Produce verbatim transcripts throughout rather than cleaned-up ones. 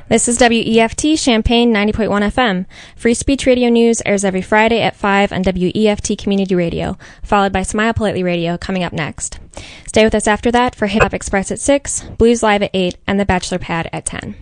This is W E F T Champaign ninety point one F M. Free Speech Radio News airs every Friday at five on W E F T Community Radio, followed by Smile Politely Radio coming up next. Stay with us after that for Hip Hop Express at six, Blues Live at eight, and The Bachelor Pad at ten.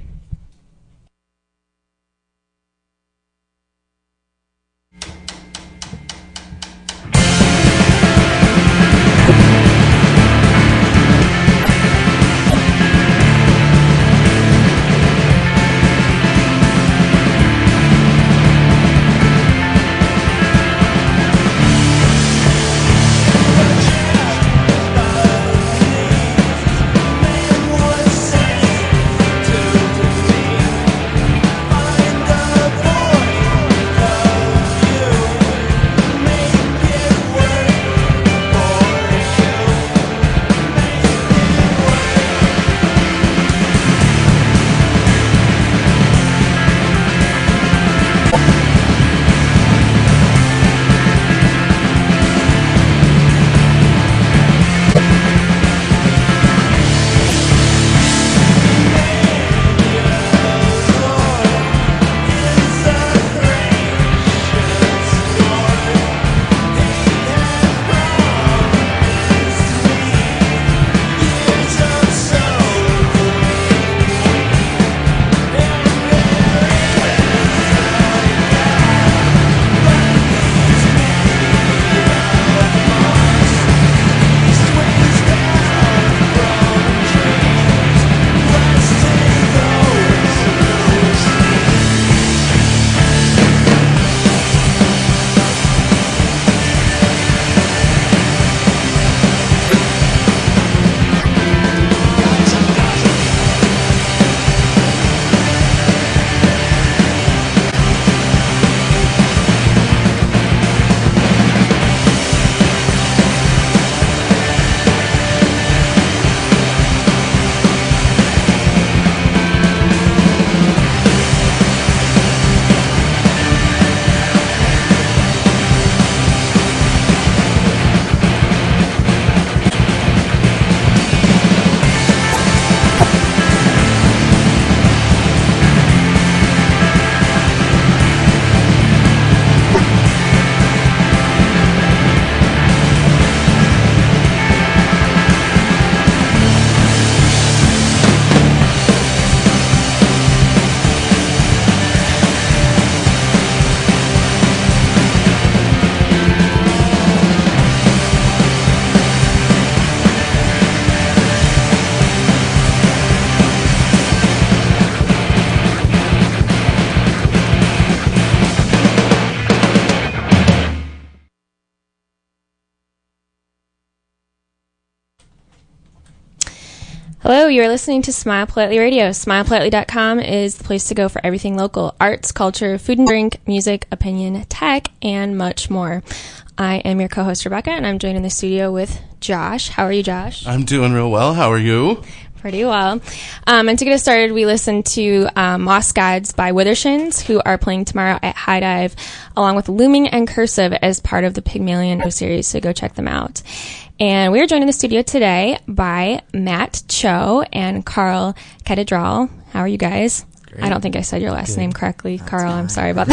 Hello, you're listening to Smile Politely Radio. smile politely dot com is the place to go for everything local: arts, culture, food and drink, music, opinion, tech, and much more. I am your co-host, Rebecca, and I'm joined in the studio with Josh. How are you, Josh? I'm doing real well. How are you? Pretty well. Um, and to get us started, we listened to um, Moss Gods by Withershins, who are playing tomorrow at High Dive, along with Looming and Cursive as part of the Pygmalion series, so go check them out. And we are joined in the studio today by Matt Cho and Carl Catedral. How are you guys? Great. I don't think I said your last Good. name correctly. That's Carl, fine. I'm sorry about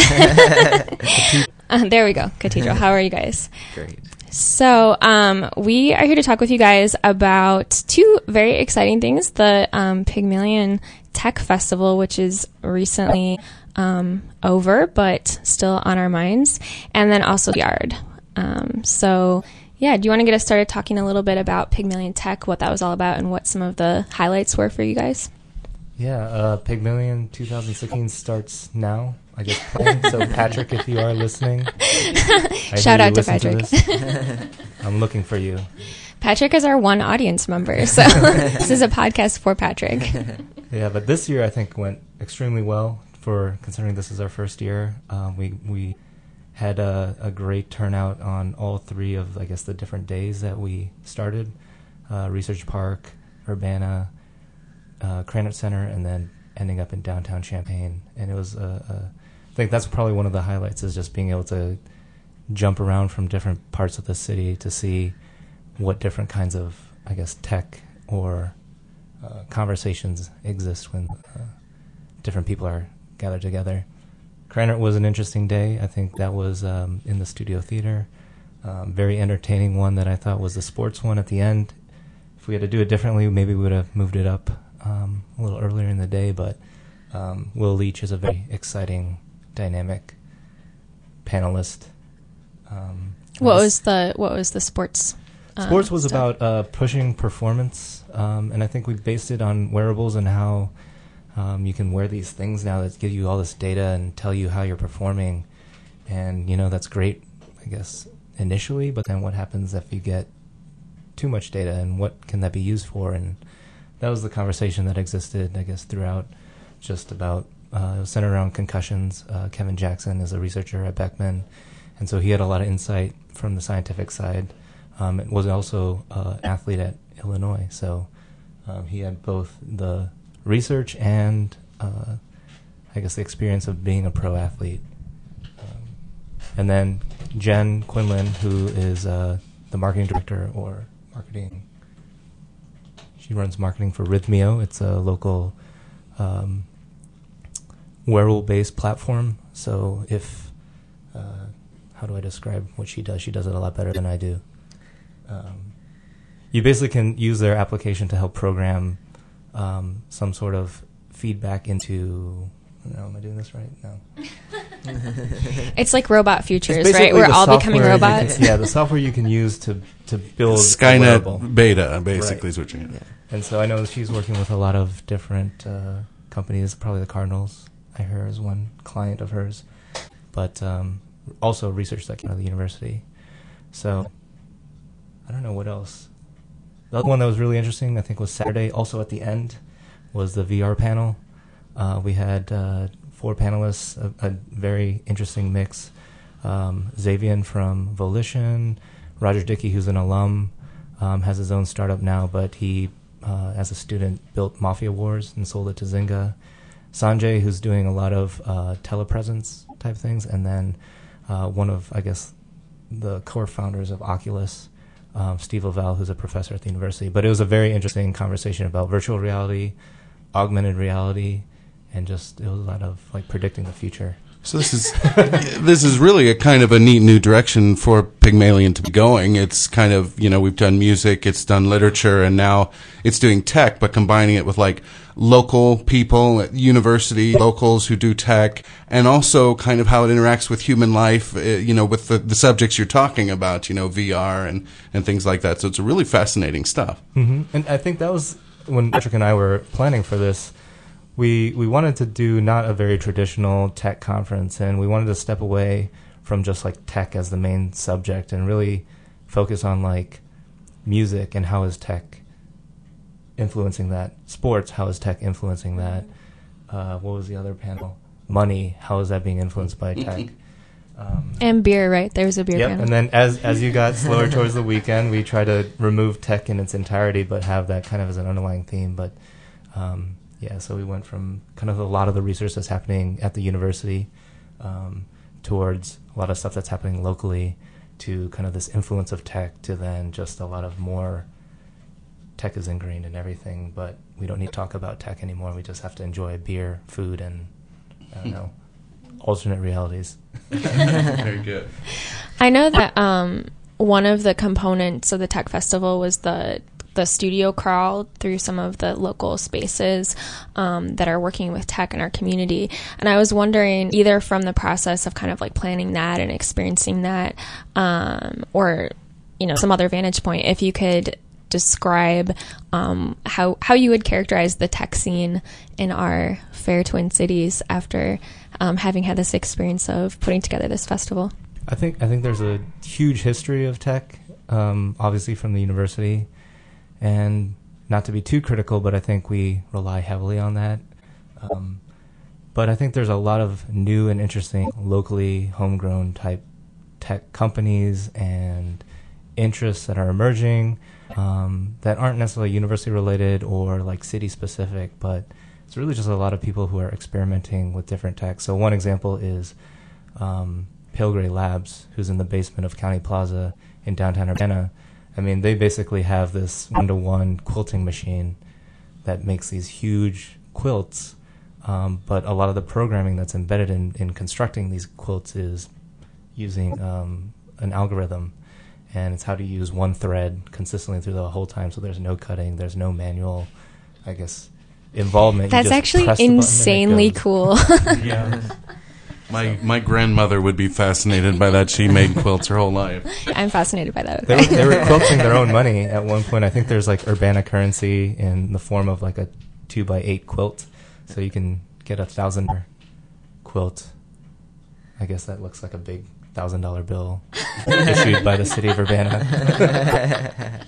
that. uh, there we go. Cathedral. How are you guys? Great. So um, we are here to talk with you guys about two very exciting things. The um, Pygmalion Tech Festival, which is recently um, over, but still on our minds. And then also Yard. Um, so... Yeah, do you want to get us started talking a little bit about Pygmalion Tech, what that was all about, and what some of the highlights were for you guys? Yeah, uh, Pygmalion twenty sixteen starts now, I guess. Playing. So, Patrick, if you are listening, shout out to Patrick. To I'm looking for you. Patrick is our one audience member, so this is a podcast for Patrick. Yeah, but this year I think went extremely well for considering this is our first year. Uh, we we. had a, a great turnout on all three of, I guess, the different days that we started. Uh, Research Park, Urbana, uh, Cranach Center, and then ending up in downtown Champaign. And it was, uh, uh, I think that's probably one of the highlights, is just being able to jump around from different parts of the city to see what different kinds of, I guess, tech or uh, conversations exist when uh, different people are gathered together. Cranert was an interesting day. I think that was um, in the Studio Theater. Um, very entertaining one that I thought was the sports one at the end. If we had to do it differently, maybe we would have moved it up um, a little earlier in the day, but um, Will Leach is a very exciting, dynamic panelist. Um, what was the what was the sports? Um, sports was stuff? about uh, pushing performance, um, and I think we based it on wearables and how um, you can wear these things now that give you all this data and tell you how you're performing, and you know that's great, I guess, initially. But then what happens if you get too much data, and what can that be used for? And that was the conversation that existed, I guess, throughout, just about uh, it was centered around concussions. Uh, Kevin Jackson is a researcher at Beckman, and so he had a lot of insight from the scientific side. Um, it was also uh, an athlete at Illinois, so um, he had both the research and, uh, I guess, the experience of being a pro athlete. Um, and then Jen Quinlan, who is uh, the marketing director or marketing, she runs marketing for Rhythmio. It's a local um, wearable-based platform. So if, uh, how do I describe what she does? She does it a lot better than I do. Um, you basically can use their application to help program um, some sort of feedback into. No, am I doing this right? No. It's like robot futures, It's right? basically We're the all software becoming you robots. can- yeah, the software you can use to to build a wearable. Skynet beta, basically, Right. is what you mean. And so I know she's working with a lot of different uh, companies. Probably the Cardinals, I hear, is one client of hers, but um, also research that came out of the university. So I don't know what else. The other one that was really interesting, I think, was Saturday. Also at the end was the V R panel. Uh, we had uh, four panelists, a, a very interesting mix. Um, Xavier from Volition, Roger Dickey, who's an alum, um, has his own startup now, but he, uh, as a student, built Mafia Wars and sold it to Zynga. Sanjay, who's doing a lot of uh, telepresence type things, and then uh, one of, I guess, the core founders of Oculus, um, Steve Lavelle, who's a professor at the university. But it was a very interesting conversation about virtual reality, augmented reality, and just it was a lot of like predicting the future. So this is this is really a kind of a neat new direction for Pygmalion to be going. It's kind of, you know, we've done music, it's done literature, and now it's doing tech, but combining it with like local people at university, locals who do tech, and also kind of how it interacts with human life, uh, you know, with the, the subjects you're talking about, you know, V R and, and things like that. So it's a really fascinating stuff. Mm-hmm. And I think that was when Patrick and I were planning for this. We we wanted to do not a very traditional tech conference, and we wanted to step away from just like tech as the main subject and really focus on like music and how is tech influencing that. Sports, how is tech influencing that? Uh, what was the other panel? Money, how is that being influenced by tech? Um, And beer, right? There was a beer Yep, panel. and then as as you got slower towards the weekend, we try to remove tech in its entirety, but have that kind of as an underlying theme. But um, yeah, so we went from kind of a lot of the research that's happening at the university um, towards a lot of stuff that's happening locally to kind of this influence of tech to then just a lot of more tech is ingrained in everything, but we don't need to talk about tech anymore. We just have to enjoy beer, food, and I don't know, alternate realities. Very good. I know that um, one of the components of the tech festival was the the studio crawl through some of the local spaces um, that are working with tech in our community. And I was wondering, either from the process of kind of like planning that and experiencing that, um, or, you know, some other vantage point, if you could describe um, how how you would characterize the tech scene in our fair Twin Cities after um, having had this experience of putting together this festival. I think I think there's a huge history of tech, um, obviously from the university, and not to be too critical, but I think we rely heavily on that. Um, but I think there's a lot of new and interesting locally homegrown type tech companies and interests that are emerging um, that aren't necessarily university related or like city specific, but it's really just a lot of people who are experimenting with different tech. So one example is um, Pale Gray Labs, who's in the basement of County Plaza in downtown Urbana. I mean, they basically have this one-to-one quilting machine that makes these huge quilts Um, but a lot of the programming that's embedded in, in constructing these quilts is using um, an algorithm, and it's how to use one thread consistently through the whole time, so there's no cutting, there's no manual, I guess, involvement. That's actually insanely cool. Yeah. My my grandmother would be fascinated by that. She made quilts her whole life. I'm fascinated by that. They were, they were quilting their own money at one point. I think there's like Urbana currency in the form of like a two by eight quilt, so you can get a thousand quilt. I guess that looks like a big thousand dollar bill issued by the city of Urbana.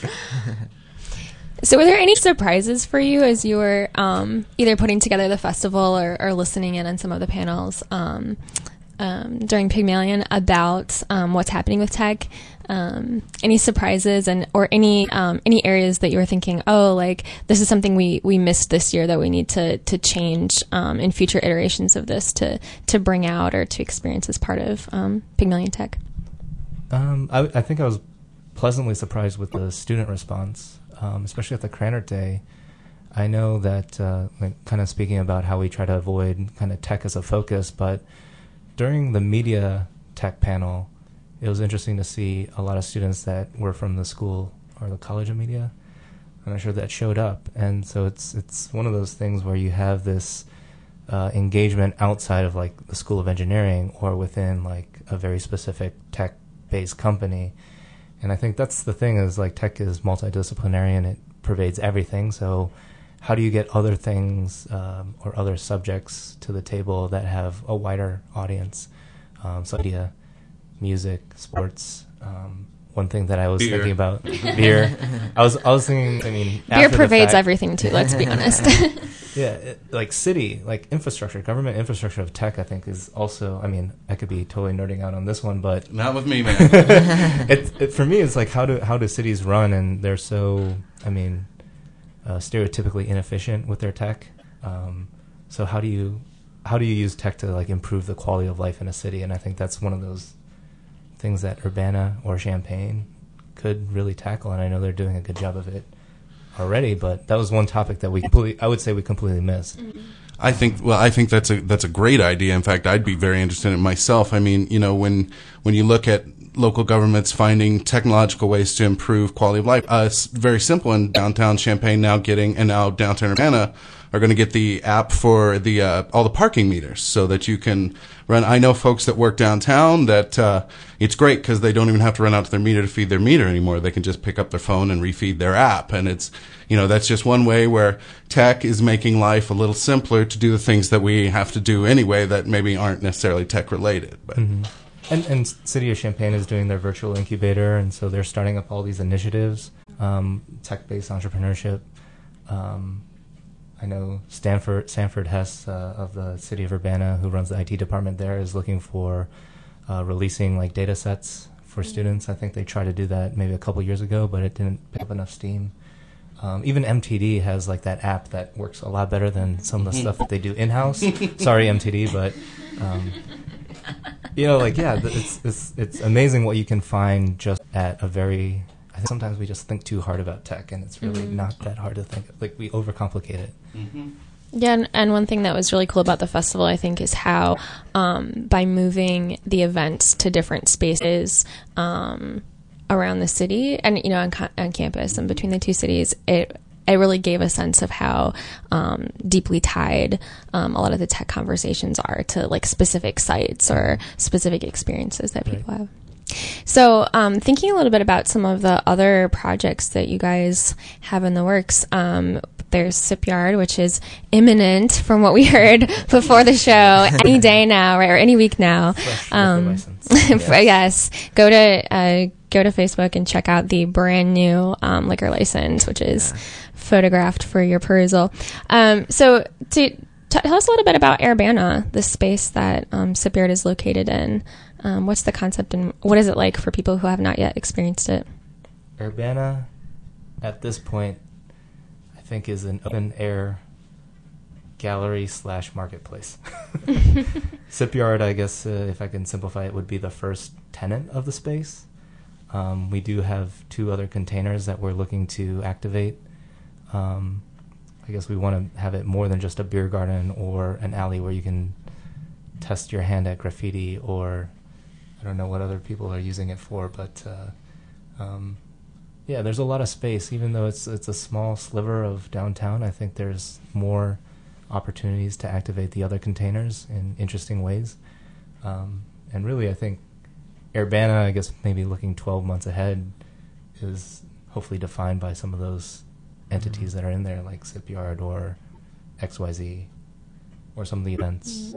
So were there any surprises for you as you were um, either putting together the festival or, or listening in on some of the panels um, um, during Pygmalion about um, what's happening with tech? Um, any surprises and or any um, any areas that you were thinking, oh, like this is something we, we missed this year that we need to to change um, in future iterations of this to to bring out or to experience as part of um, Pygmalion Tech? Um, I, I think I was pleasantly surprised with the student response. Um, especially at the Krannert Day. I know that, uh, like, kind of speaking about how we try to avoid kind of tech as a focus, but during the media tech panel, it was interesting to see a lot of students that were from the school or the College of Media. I'm not sure that showed up. And so it's it's one of those things where you have this uh, engagement outside of, like, the School of Engineering or within, like, a very specific tech-based company. And I think that's the thing is, like, tech is multidisciplinary and it pervades everything. So how do you get other things um, or other subjects to the table that have a wider audience? Um, so media, music, sports. Um, one thing that I was beer. thinking about, beer. I was I was thinking, I mean, beer after pervades the fact, everything too, let's be honest. Yeah, it, like city, like infrastructure, government infrastructure of tech, I think is also, I mean, I could be totally nerding out on this one, but... Not with me, man. it, it, for me, it's like, how do how do cities run? And they're so, I mean, uh, stereotypically inefficient with their tech. Um, so how do you how do you use tech to, like, improve the quality of life in a city? And I think that's one of those things that Urbana or Champaign could really tackle, and I know they're doing a good job of it already, but that was one topic that we completely, I would say we completely missed. I think, well, I think that's a, that's a great idea. In fact, I'd be very interested in it myself. I mean, you know, when, when you look at local governments finding technological ways to improve quality of life, uh, it's very simple in downtown Champaign now getting, and now downtown Urbana are going to get the app for the, uh, all the parking meters so that you can run. I know folks that work downtown that, uh, it's great because they don't even have to run out to their meter to feed their meter anymore. They can just pick up their phone and refeed their app. And it's, you know, that's just one way where tech is making life a little simpler to do the things that we have to do anyway that maybe aren't necessarily tech related. But mm-hmm. and, and City of Champaign is doing their virtual incubator, and so they're starting up all these initiatives, um, tech-based entrepreneurship. Um, I know Stanford Sanford Hess uh, of the City of Urbana, who runs the I T department there, is looking for uh, releasing like data sets for students. I think they tried to do that maybe a couple years ago, but it didn't pick up enough steam. Um, even M T D has like that app that works a lot better than some of the stuff that they do in-house. Sorry, M T D, but um, you know, like yeah, it's it's it's amazing what you can find just at a very. I think sometimes we just think too hard about tech, and it's really mm-hmm. not that hard to think. Like, we overcomplicate it. Mm-hmm. Yeah, and, and one thing that was really cool about the festival, I think, is how um, by moving the events to different spaces um, around the city, and you know, on, on campus and between the two cities, it it really gave a sense of how um, deeply tied um, a lot of the tech conversations are to like specific sites or specific experiences that people right. have. So, um, thinking a little bit about some of the other projects that you guys have in the works, um, there's Sipyard, which is imminent from what we heard before the show, any day now, right, or any week now. Um, yes. yes, go to uh, go to Facebook and check out the brand new um, liquor license, which is yeah. photographed for your perusal. Um, so, to t- tell us a little bit about Urbana, the space that um, Sipyard is located in. Um, what's the concept and what is it like for people who have not yet experienced it? Urbana, at this point, I think is an open air gallery slash marketplace. Sipyard, I guess, uh, if I can simplify it, would be the first tenant of the space. Um, we do have two other containers that we're looking to activate. Um, I I guess we want to have it more than just a beer garden or an alley where you can test your hand at graffiti, or I don't know what other people are using it for, but uh, um, yeah, there's a lot of space. Even though it's it's a small sliver of downtown, I think there's more opportunities to activate the other containers in interesting ways. Um, and really, I think Urbana, I guess maybe looking twelve months ahead, is hopefully defined by some of those entities mm-hmm. that are in there, like Sipyard or X Y Z, or some of the events. Mm-hmm.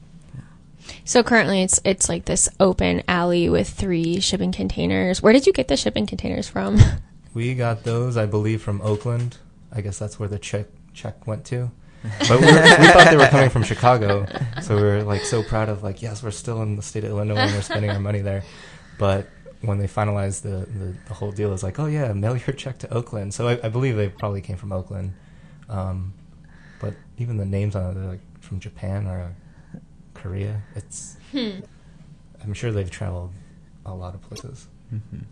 So currently it's it's like this open alley with three shipping containers. Where did you get the shipping containers from? We got those, I believe, from Oakland. I guess that's where the check check went to. But we, were, we thought they were coming from Chicago, so we were like so proud of like, yes, we're still in the state of Illinois and we're spending our money there. But when they finalized the, the, the whole deal, it was like, oh yeah, mail your check to Oakland. So I, I believe they probably came from Oakland. Um, but even the names on it, they're like from Japan or Korea. It's hmm. I'm sure they've traveled a lot of places. Mm-hmm.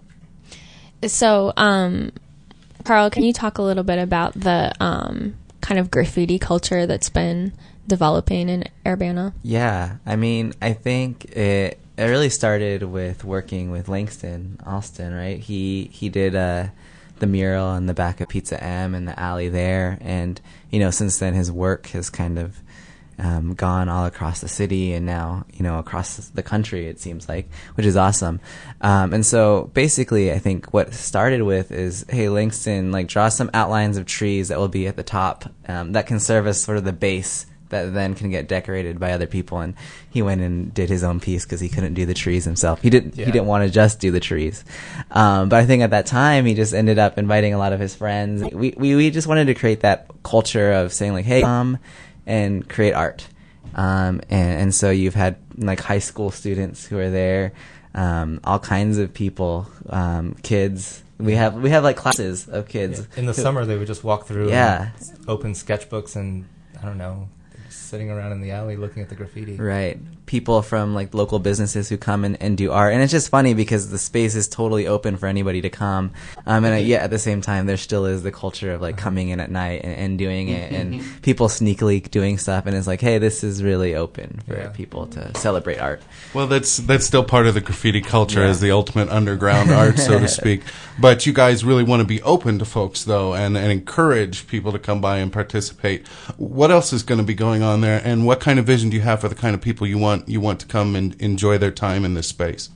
So, um, Carl, can you talk a little bit about the um, kind of graffiti culture that's been developing in Urbana? Yeah, I mean, I think it it really started with working with Langston Alston, right? He he did uh, the mural in the back of Pizza M in the alley there, and you know, since then his work has kind of Um, gone all across the city and now, you know, across the country, it seems like, which is awesome. Um, and so basically, I think what started with is, hey, Langston, like, draw some outlines of trees that will be at the top um, that can serve as sort of the base that then can get decorated by other people. And he went and did his own piece because he couldn't do the trees himself. He didn't. Yeah. He didn't want to just do the trees. Um, but I think at that time, he just ended up inviting a lot of his friends. We we, we just wanted to create that culture of saying like, hey, come and create art. Um, and, and so you've had like high school students who are there, um, all kinds of people, um, kids. We have we have like classes of kids. Yeah. In the who, summer, they would just walk through yeah. and open sketchbooks and, I don't know, sitting around in the alley looking at the graffiti. Right. People from like local businesses who come and, and do art. And it's just funny because the space is totally open for anybody to come. Um, and uh, yeah, at the same time, there still is the culture of like coming in at night and, and doing it and people sneakily doing stuff. And it's like, hey, this is really open for yeah. people to celebrate art. Well, that's that's still part of the graffiti culture yeah. as the ultimate underground art, so to speak. But you guys really want to be open to folks, though, and, and encourage people to come by and participate. What else is going to be going on there, and what kind of vision do you have for the kind of people you want you want to come and enjoy their time in this space?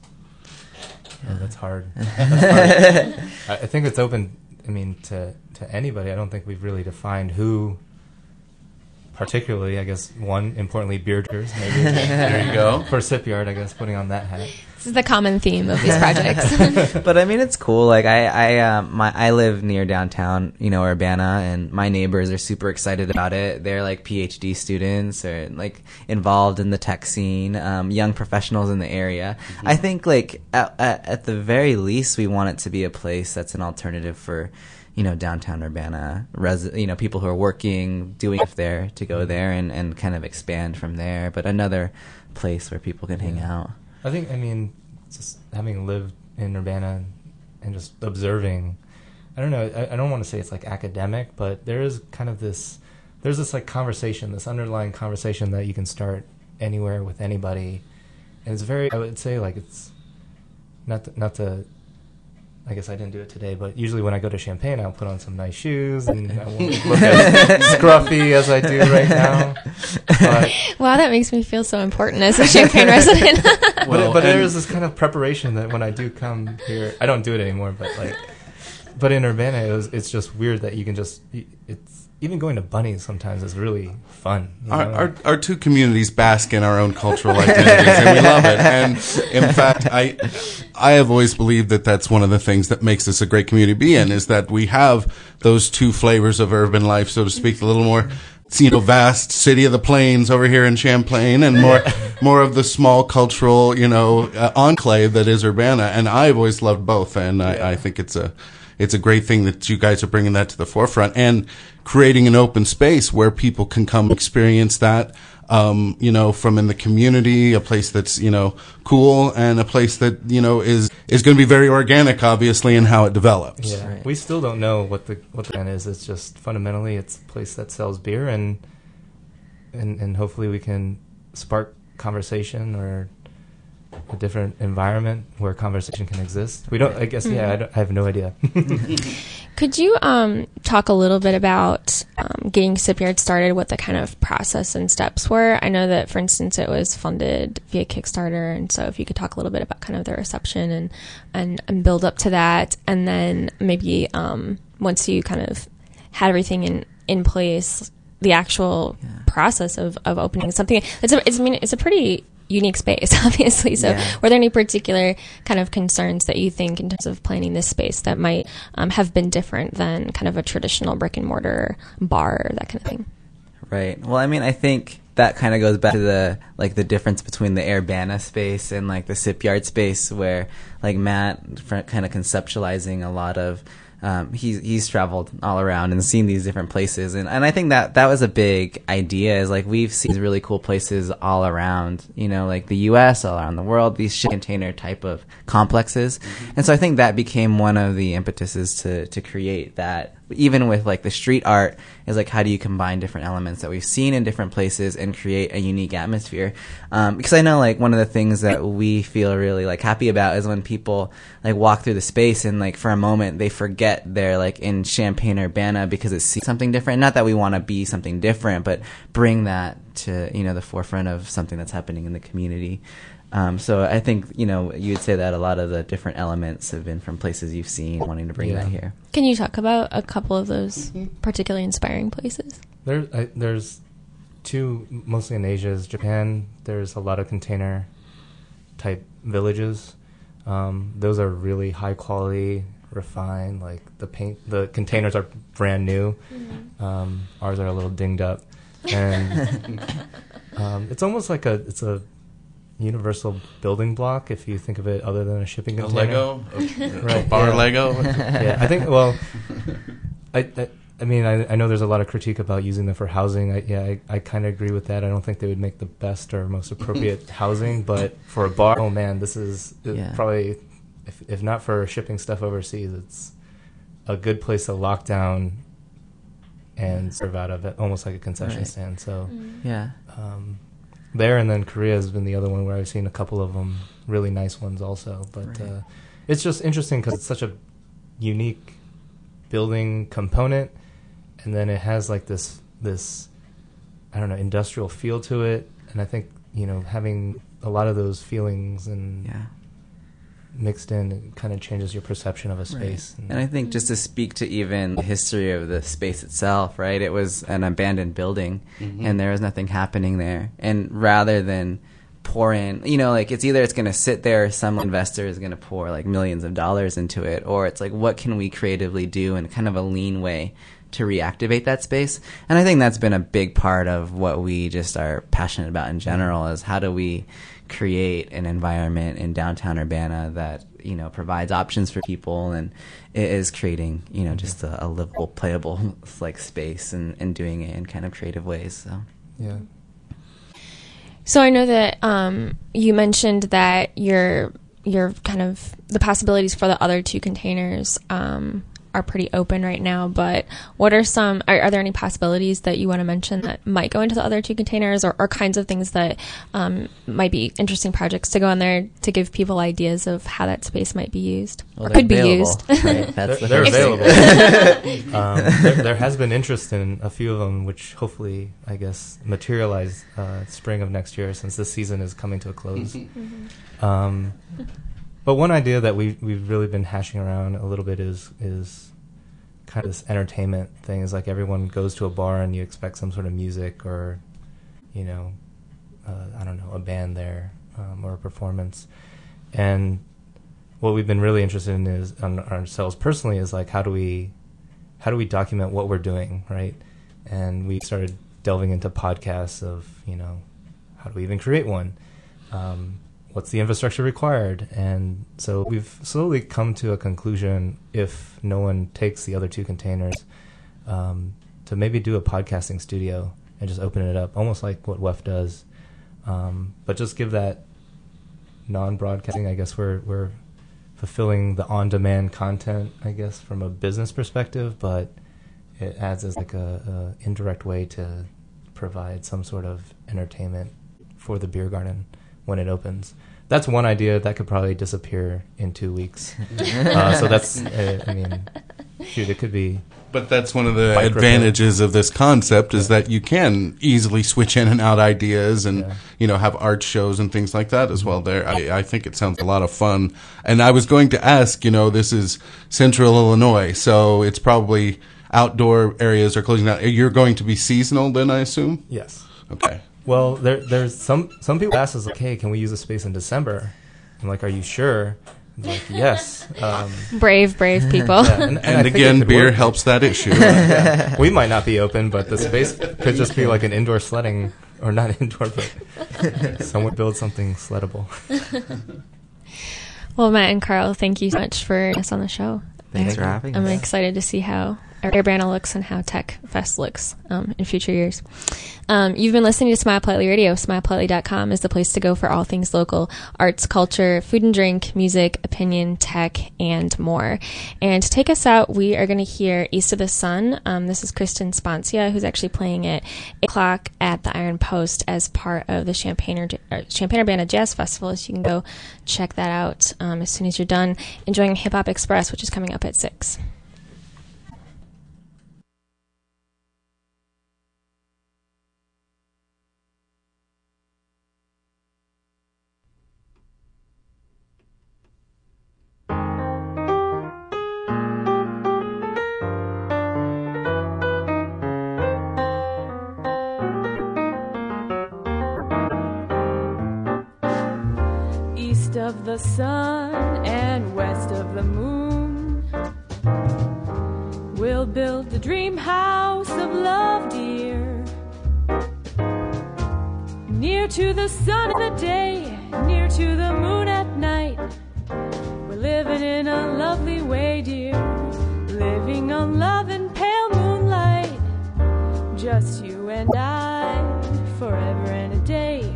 Yeah, that's hard. That's hard. I, I think it's open, I mean, to, to anybody. I don't think we've really defined who, particularly, I guess, one, importantly, beer drinkers, maybe. There you go. For Sipyard, I guess, putting on that hat. This is the common theme of these projects. But I mean, it's cool. Like I, I, um, my, I live near downtown, you know, Urbana, and my neighbors are super excited about it. They're like PhD students or like involved in the tech scene, um, young professionals in the area. Mm-hmm. I think like at, at, at the very least, we want it to be a place that's an alternative for, you know, downtown Urbana, res- you know, people who are working, doing stuff there to go there and, and kind of expand from there. But another place where people can yeah. hang out. I think, I mean, just having lived in Urbana and just observing, I don't know, I, I don't want to say it's like academic, but there is kind of this, there's this like conversation, this underlying conversation that you can start anywhere with anybody. And it's very, I would say like it's not to, not to, I guess I didn't do it today, but usually when I go to Champaign, I'll put on some nice shoes and I won't look as scruffy as I do right now. But, wow, that makes me feel so important as a Champaign resident. Well, but but there is this kind of preparation that when I do come here, I don't do it anymore, but like, but in Urbana, it was, it's just weird that you can just, it's, even going to Bunnies sometimes is really fun. You our, know? our our two communities bask in our own cultural identities, and we love it. And in fact, I I have always believed that that's one of the things that makes this a great community to be in, is that we have those two flavors of urban life, so to speak, a little more, you know, vast city of the plains over here in Champlain, and more more of the small cultural, you know, uh, enclave that is Urbana. And I've always loved both, and I, yeah. I think it's a it's a great thing that you guys are bringing that to the forefront and creating an open space where people can come experience that, um, you know, from in the community, a place that's, you know, cool, and a place that, you know, is, is going to be very organic, obviously, in how it develops. Yeah, Right. we still don't know what the what the plan is. It's just fundamentally, it's a place that sells beer, and and and hopefully we can spark conversation or a different environment where conversation can exist. We don't. I guess. Yeah, I, don't, I have no idea. Could you um, talk a little bit about um, getting Sipyard started, what the kind of process and steps were? I know that, for instance, it was funded via Kickstarter, and so if you could talk a little bit about kind of the reception and and, and build up to that, and then maybe um, once you kind of had everything in, in place, the actual Yeah. process of, of opening something. It's a, it's, I mean, it's a pretty unique space, obviously. So Yeah. were there any particular kind of concerns that you think in terms of planning this space that might um, have been different than kind of a traditional brick and mortar bar, that kind of thing? Right. Well, I mean, I think that kind of goes back to the like the difference between the Urbana space and like the Sipyard space, where like Matt fr- kind of conceptualizing a lot of um, he's he's traveled all around and seen these different places, and and I think that that was a big idea. Is like we've seen these really cool places all around, you know, like the U S, all around the world, these ship container type of complexes, mm-hmm. and so I think that became one of the impetuses to to create that. Even with like the street art, is like how do you combine different elements that we've seen in different places and create a unique atmosphere? Um, because I know like one of the things that we feel really like happy about is when people like walk through the space and like for a moment they forget they're like in Champaign Urbana because it's something different. Not that we want to be something different, but bring that to, you know, the forefront of something that's happening in the community. Um, so I think, you know, you would say that a lot of the different elements have been from places you've seen, wanting to bring Yeah. that here. Can you talk about a couple of those particularly inspiring places? There, I, there's two, mostly in Asia, is Japan. There's a lot of container type villages. Um, those are really high quality, refined. Like the paint, the containers are brand new. Mm-hmm. Um, ours are a little dinged up, and um, it's almost like a it's a universal building block if you think of it other than a shipping A container. Lego, a, Right, a bar yeah. Lego. Yeah, I think. Well, I, I, I mean, I, I know there's a lot of critique about using them for housing. I, yeah, I, I kind of agree with that. I don't think they would make the best or most appropriate housing, but for a bar, oh man, this is uh, Yeah. probably, if if not for shipping stuff overseas, it's a good place to lock down and serve out of it, almost like a concession Right. stand. So. Yeah. Um, there, and then Korea has been the other one where I've seen a couple of them, really nice ones also. But Right. uh, it's just interesting because it's such a unique building component, and then it has like this this I don't know industrial feel to it. And I think, you know, having a lot of those feelings and Yeah. mixed in, it kind of changes your perception of a space. Right. And I think just to speak to even the history of the space itself, right? It was an abandoned building, Mhm. and there was nothing happening there. And rather than pour in, you know, like it's either it's going to sit there, or some investor is going to pour like millions of dollars into it, or it's like, what can we creatively do in kind of a lean way to reactivate that space? And I think that's been a big part of what we just are passionate about in general, is how do we create an environment in downtown Urbana that, you know, provides options for people and it is creating, you know, just a, a livable, playable like space, and, and doing it in kind of creative ways. So Yeah. So I know that um, you mentioned that you're you're kind of the possibilities for the other two containers um, are pretty open right now. But what are some? Are, are there any possibilities that you want to mention that might go into the other two containers, or, or kinds of things that um, might be interesting projects to go in there to give people ideas of how that space might be used well, or they're could be available, used? Right? That's They're, the they're first thing. available. um, there, there has been interest in a few of them, which hopefully, I guess, materialize uh, spring of next year, since this season is coming to a close. um, but one idea that we we've really been hashing around a little bit is is kind of this entertainment thing. Is like everyone goes to a bar and you expect some sort of music or, you know, uh, I don't know, a band there um, or a performance, and what we've been really interested in is on ourselves personally is like how do we how do we document what we're doing, right? And we started delving into podcasts of, you know, how do we even create one, um, what's the infrastructure required? And so we've slowly come to a conclusion, if no one takes the other two containers, um, to maybe do a podcasting studio and just open it up, almost like what W E F does. Um, but just give that non-broadcasting, I guess we're, we're fulfilling the on-demand content, I guess, from a business perspective, but it adds as like a, a indirect way to provide some sort of entertainment for the beer garden when it opens. That's one idea that could probably disappear in two weeks. uh, so that's, uh, I mean, shoot, it could be. But that's one of the Microfilm. advantages of this concept is that you can easily switch in and out ideas and, Yeah. you know, have art shows and things like that as well there. I, I think it sounds a lot of fun. And I was going to ask, you know, this is central Illinois, so it's probably outdoor areas are closing down. You're going to be seasonal then, I assume? Yes. Okay. Well, there, there's some, some people ask us, like, hey, can we use the space in December? I'm like, are you sure? I'm like, yes. Um, Brave, brave people. yeah, and, and I And think it again, could beer work. helps that issue. Yeah. We might not be open, but the space could just be like an indoor sledding, or not indoor, but someone build something sleddable. Well, Matt and Carl, thank you so much for us on the show. Thanks for having I'm us. excited to see how our Air looks and how Tech Fest looks um, in future years. Um, you've been listening to Smile Politely Radio. smile politely dot com is the place to go for all things local, arts, culture, food and drink, music, opinion, tech, and more. And to take us out, we are going to hear East of the Sun. Um, this is Kristen Sponcia, who's actually playing at eight o'clock at the Iron Post as part of the Champaign Urbana Jazz Festival. So you can go check that out um, as soon as you're done enjoying Hip Hop Express, which is coming up at six. East of the sun and west of the moon, we'll build the dream house of love, dear. Near to the sun in the day, near to the moon at night. We're living in a lovely way, dear. Living on love and pale moonlight. Just you and I, forever and a day.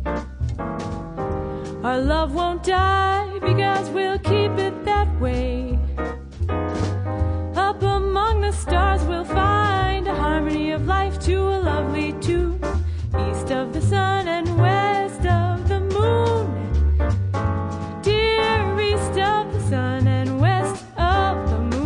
Our love won't die because we'll keep it that way. Up among the stars we'll find a harmony of life to a lovely tune. East of the sun and west of the moon. Dear, east of the sun and west of the moon.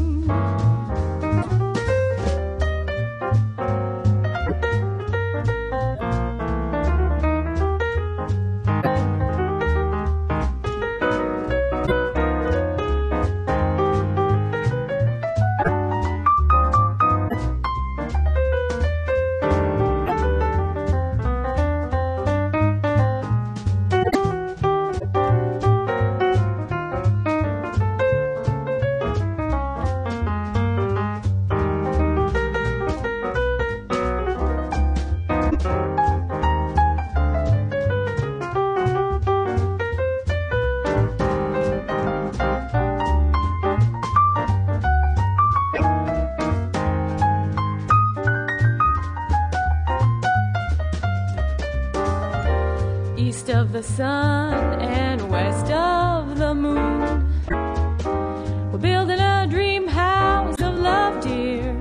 East of the sun and west of the moon, we're building a dream house of love, dear.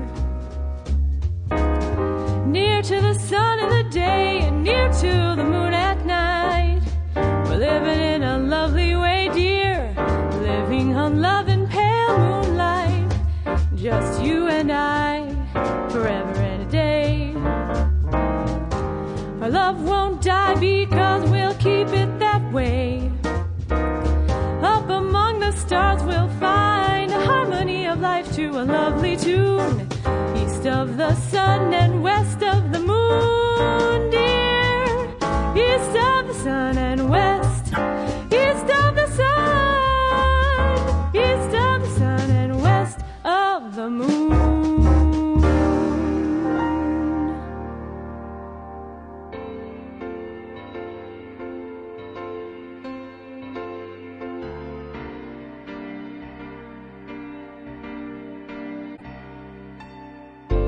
Near to the sun in the day and near to the moon at night. We're living in a lovely way, dear. Living on love and pale moonlight. Just you and I, forever and a day. Our love won't die because we'll keep it that way. Up among the stars we'll find a harmony of life to a lovely tune. East of the sun and west of the moon, dear. East of the sun and